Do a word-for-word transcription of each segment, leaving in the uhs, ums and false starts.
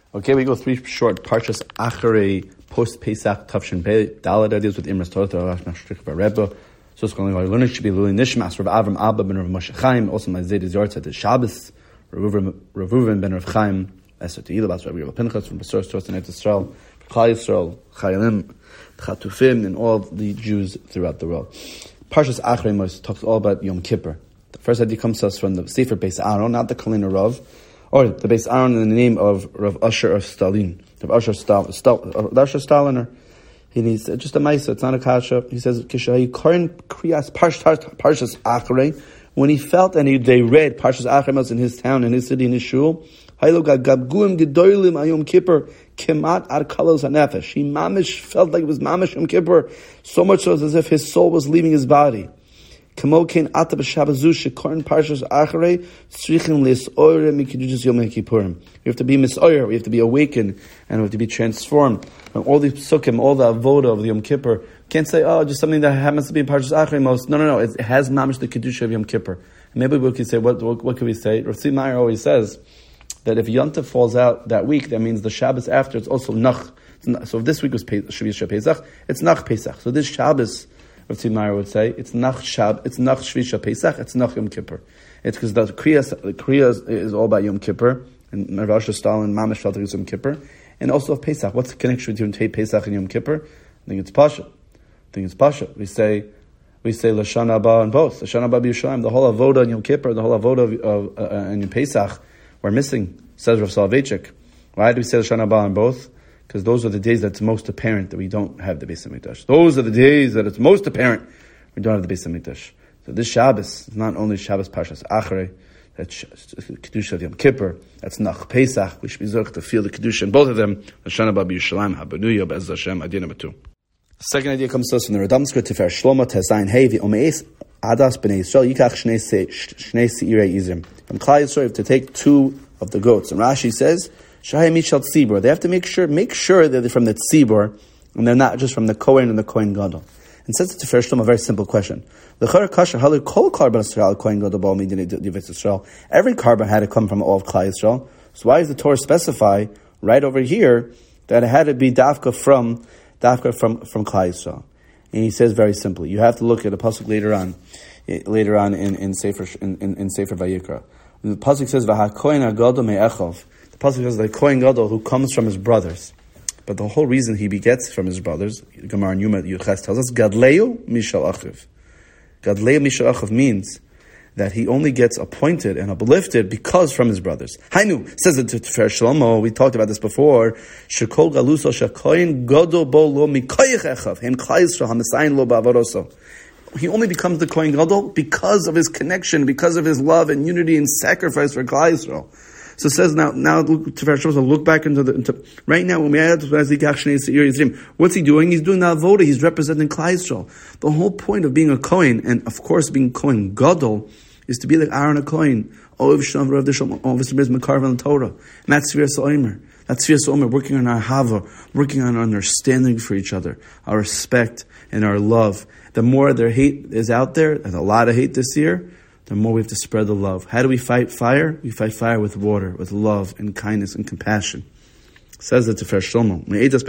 Okay, we go three short parshas acharei post Pesach Tavshin Pei Dalad ideas with Imras Torah Rav Mashtrich Rebbe. So it's going to learn should be Luli Nishmas Rav Avram Abba ben Rav Moshe Chaim. Also my Zayd is Yortzat the Shabbos Ravuven ben Rav Chaim Eser Teila Bas Rabbi Rav Pinchas from Besor Torah and Israel, Klal Yisrael, Chayalim, Chatufim, and all the Jews throughout the world. Parshas acharei talks all about Yom Kippur. The first idea comes to us from the Sefer Beis Aaron, not the Kalina Rav. Or the Beis Aaron in the name of Rav Usher of Stalin. Rav Usher Stal, Stal, uh, Usher Staliner. He needs just a maisa. It's not a kasha. He says Kishayi Korin Kriyas Parshas Acharei. When he felt and he, they read Parshas Acharei in his town, in his city, in his shul. Haylo Gabguim Gedolim Ayom Kippur Kemat Ar Kalos Hanefesh. He mamish felt like it was mamish Yom Kippur, so much so as if his soul was leaving his body. Kamokin ata b'shabazu shekorin parshas acharei tzrichim lisoyer mikidushes Yom Kippurim. We have to be misoyer. We have to be awakened, and we have to be transformed from all the psukim, all the avoda of the Yom Kippur. Can't say, oh, just something that happens to be in parshas acharei most. No, no, no. It has mamish the kedusha of Yom Kippur. And maybe we could say, what, what, what could we say? Rav Tzvi Meyer always says that if Yontif falls out that week, that means the Shabbos after it's also nach. So if this week was Shvi Pesach, it's nach Pesach. So this Shabbos, Rav Tzvi Meyer would say, it's nach Shab, it's nach Shvisha Pesach, it's nach Yom Kippur. It's because the Kriya, the Kriya is, is all about Yom Kippur, and Rav Asher Stalin, Mamish felt like it's Yom Kippur, and also of Pesach. What's the connection between Pesach and Yom Kippur? I think it's Pasha. I think it's Pasha. We say, we say Lashana Haba in both. Lashana Haba B'Yushalayim, the whole Avoda in Yom Kippur, the whole Avoda of, of uh, in Pesach, we're missing, says Rav Soloveitchik. Why do we say Lashana Haba in both? Because those are the days that's most apparent that we don't have the Beis HaMikdash. Those are the days that it's most apparent we don't have the Beis HaMikdash. So this Shabbos is not only Shabbos Parshas Acharei, that's Kedusha of Yom Kippur, that's Nach Pesach. We should be zorch to feel the Kedusha in both of them. Lashana Haba B'Yushalayim, Habanuya, Be'ez Hashem, Adiyah number two. The second idea comes to us from the Radamskar, Tifer Shlomo, Tezayin Hevi, Omeis, Adas B'nei Yisrael, Yikach Shnei Seirei Izrim. From Klal Yisrael, you have to take two of the goats. And Rashi says, Shahai Mishal Tzibor. They have to make sure make sure that they're from the Tzibor, and they're not just from the Kohen and the Kohen Gadol. And since it's a Tifer Shlomo, a very simple question. Every carbon had to come from all of Klal Yisrael. So why does the Torah specify right over here that it had to be dafka from dafka from from Klal Yisrael? And he says very simply, you have to look at a pasuk later on, later on in in Sefer in, in, in Sefer Vayikra. The pasuk says v'hakohen hagadol me'echov. The pasuk says the Kohen Gadol who comes from his brothers. But the whole reason he begets from his brothers, Gemara in Yuma Yuches tells us, Gadleu Mishal Achiv. Gadleu Mishal Achiv means that he only gets appointed and uplifted because from his brothers. Hainu, says it to Tifer Shlomo, we talked about this before, Shekol Galuso Shekohen Gadol Bo Lo Mikoyich Echav, Hem Klal Yisrael HaMesayin Lo Ba'avaroso. He only becomes the Kohen Gadol because of his connection, because of his love and unity and sacrifice for Klal Yisrael. So it says now, now Tifer Shlomo, look back into the, into, right now when we add what's he doing? He's doing the avoda. He's representing Klal Yisrael. The whole point of being a Kohen, and of course being Kohen Gadol, is to be like Aaron a Kohen. Oiv Shalom Rav Dishon, Oiv Shalom Mekarvel and Torah. And that's Sfiras Omer. That's Sfiras Omer, working on our hava, working on our understanding for each other, our respect and our love. The more their hate is out there, and a lot of hate this year, the more we have to spread the love. How do we fight fire? We fight fire with water, with love and kindness and compassion. It says it to Tifer Shlomo.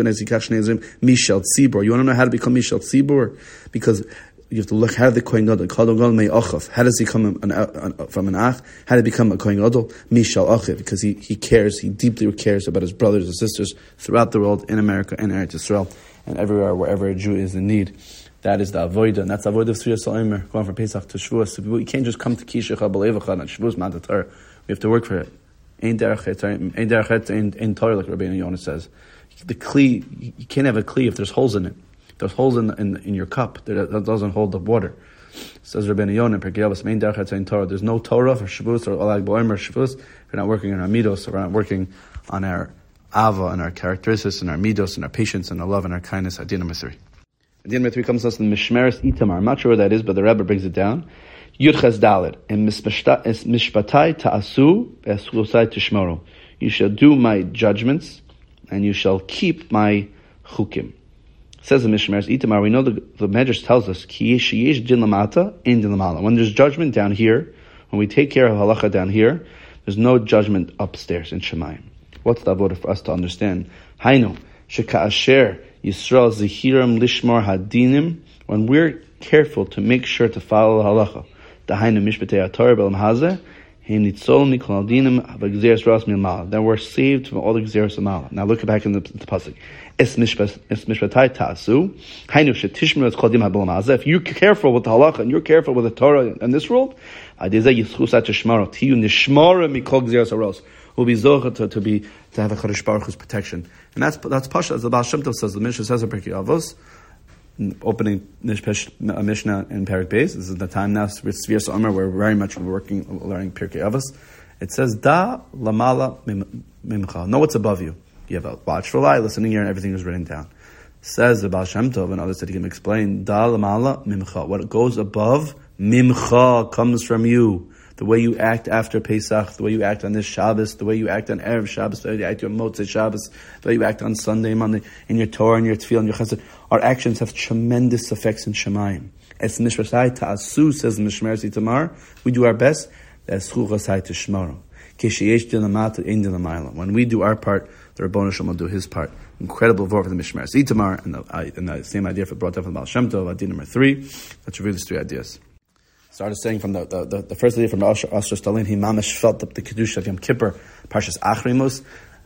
Mishal Tzibor. You want to know how to become Mishal Tzibor? Because you have to look, how did the Kohen Gadol, how does he come an, an, from an Ach? How did he become a Kohen Gadol? Mishal Achiv. Because he, he cares, he deeply cares about his brothers and sisters throughout the world, in America and Eretz Yisrael, and everywhere, wherever a Jew is in need. That is the avodah, and that's the avodah of Sfiras Omer, going from Pesach to Shavuos. We can't just come to Kishecha B'Levacha and Shavuos Ma'at Torah. We have to work for it. Ein derech het, ein derech het, ein Torah, like Rabbeinu Yonah says. The kli, you can't have a kli if there's holes in it. If there's holes in in, in your cup, that doesn't hold the water. Says Rabbeinu Yonah, Perkei Avos, ein derech het, ein Torah. There's no Torah for Shavuos or Lag B'Omer Shavuos. We're not working on our midos, or we're not working on our ava and our characteristics and our midos and our patience and our love and our kindness. Adiyah number three. The end of three comes to us in Mishmeres Itamar. I'm not sure what that is, but the Rebbe brings it down. Yudches Dalet. And Mishpatai Ta'asu Eslusai Tishmoro. You shall do my judgments, and you shall keep my chukim. It says in Mishmeres Itamar, we know the, the Medrash tells us, Ki yesh yesh din lamata, in din lamala. When there's judgment down here, when we take care of halacha down here, there's no judgment upstairs in Shemayim. What's the avoda for us to understand? Hainu, sheka'asher Yisrael zihiram lishmar hadinim, when we're careful to make sure to follow the halacha. Dahainu mishpatei haTorah be'olam hazeh, heim nitzol mikol hadinim v'gzeres ras milmala. Then we're saved from all the gzeres of mala. Now look back in the, the pasuk. Es mishpatai ta'asu, hainu shetishmeru es kol hadim ha'be'olam hazeh. If you're careful with the halacha and you're careful with the Torah and this world, adizeh yischus atishmaro tiyu nishmara mikol gzeres haros. Will be zocha to, to be to have a Kadosh Baruch Hu's protection, and that's that's pasha. As the Baal Shem Tov says, the Mishnah says in Pirkei Avos, opening Nishpesh Mishnah in Perek Beis. This is the time now with Svias Omer. We're very much working learning Pirkei Avos. It says da lamala mimcha. Know what's above you. You have a watchful eye, listening ear, and everything is written down. Says the Baal Shem Tov and others that he can explain da lamala mimcha. What goes above mimcha comes from you. The way you act after Pesach, the way you act on this Shabbos, the way you act on Erev Shabbos, the way you act on Motzei Shabbos, the way you act on Sunday, Monday, in your Torah, and your Tefillah, and your Chesed. Our actions have tremendous effects in Shemayim. Es mishpasai ta'asu, says Mishmeres Itamar, we do our best, es chuchasai tishmaro. Kesheyesh dilamata ein dilamayla. When we do our part, the Rebbeinu Shalom will do his part. Incredible word for the Mishmeres Itamar, and the, and the same idea for brought up from the Baal Shem Tov, idea number three. Let's review these three ideas. Started saying from the, the, the, the first idea from Asher Stalin, he mamish felt the, the Kedusha of Yom Kippur, Parshas Achrimus,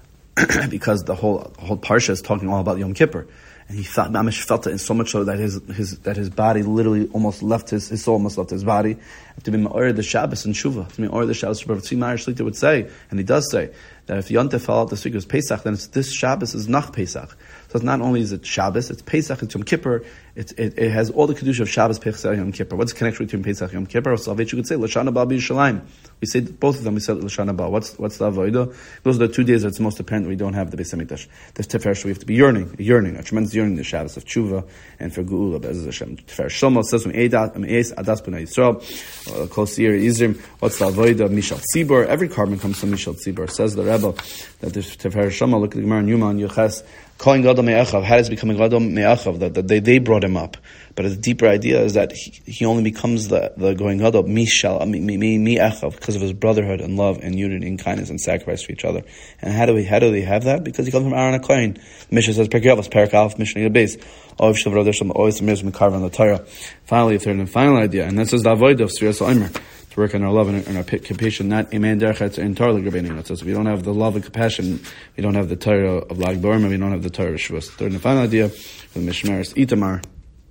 because the whole the whole Parsha is talking all about Yom Kippur. And he felt, mamish felt it in so much so that his his that his body literally almost left his, his soul almost left his body. To be ma'or the Shabbos and Shuvah, to be ma'or the Shabbos, Rabbi Tzvi Meir Shlita would say, and he does say, that if Yom Tov fell out this week was Pesach, then it's this Shabbos is Nach Pesach. So it's not only is it Shabbos, it's Pesach, it's Yom Kippur, it, it, it has all the Kedusha of Shabbos, Pesach, Yom Kippur. What's the connection between Pesach and Yom Kippur? So you could say, Lashana Ba B'Yishalayim. We say both of them, we said Lashana Ba. What's, what's the Avodah? Those are the two days that's most apparent we don't have the Beis HaMikdash. There's Tefer, we have to be yearning, yearning, a tremendous yearning, the Shabbos of Tshuva, and for Geula, Be'ez Hashem. Tefer Shlomo says, Adas B'nai Yisrael, Kol Seir Yizrim, what's the Avodah? Mishal Tzibor. Every carbon comes from Mishal Tzibor. Says the Rebbe, that there's Tefer Shlomo, look at the Gemara in Yuma, Yoches, calling Gadol Me'achav. How does he become a Gadol Me'achav? That, that they, they brought him up. But a deeper idea is that he, he only becomes the, the going Gadol Mishal, Me'achav, because of his brotherhood and love and unity and kindness and sacrifice for each other. And how do we, how do they have that? Because he comes from Aaron HaKohen. The Mishnah says, Perkei Avos, Perek Aleph, Mishnah Yabez. Oiv Shel V'Rodeh Shem, Oiv Samir Mekarvan the Torah. Finally, a third and final idea, and this is the Avodah of Sfiras Omer. To work on our love and our compassion, not Amen Derchatz in Torah L'Grabbeinu. It says if we don't have the love and compassion, we don't have the Torah of Lag BaOmer, we don't have the Torah of Shavuos. Third and final idea from Mishmeres Itamar.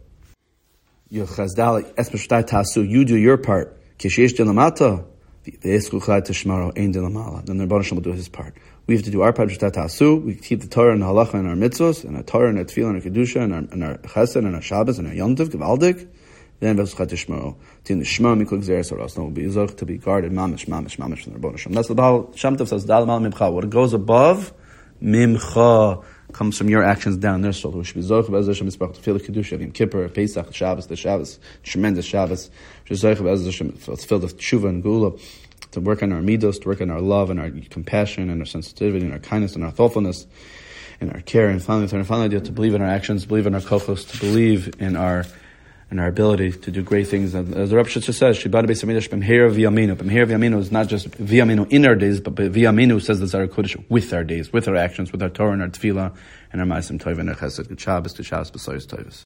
Yochazdal es mishtai tasu. You do your part. Kishesh dilamata v'eskuchlai tishmaro ein dilamala. Then the Rebbeinu Shalom will do his part. We have to do our part. Mishtai tasu. We keep the Torah and the halacha and our mitzvos and our Torah and our tefillah and our kedusha and our and our chesed and our Shabbos and our Yom Tov Gevaldik. Then v'eskuchlai tishmaro. Tin nishma mikol gzeres haros. No, will be zok to be guarded. Mamish, mamish, mamish from the Rebbeinu Shalom. That's the Baal Shem Tov says. Dal mal mimcha. What goes above mimcha comes from your actions down there. So we should be zoch b'ez Hashem mitzvah to feel the kedusha of Yom Kippur, Pesach, Shabbos, the Shabbos, tremendous Shabbos. We should zoch b'ez Hashem filled with tshuva and geula, to work on our midos, to work on our love and our compassion and our sensitivity and our kindness and our thoughtfulness and our care. And finally, the final idea, to believe in our actions, believe in our kochos, to believe in our in our ability to do great things. As the Rebbe Shitzer says, Shibad Beis HaMikdash b'mheira v'yaminu. B'mheira v'yaminu is not just v'yaminu in our days, but v'yaminu says this our Kodesh with our days, with our actions, with our Torah and our Tefillah and our Ma'asim Tov and our Chesed. Good Shabbos, good Shabbos, B'soyos Tovos.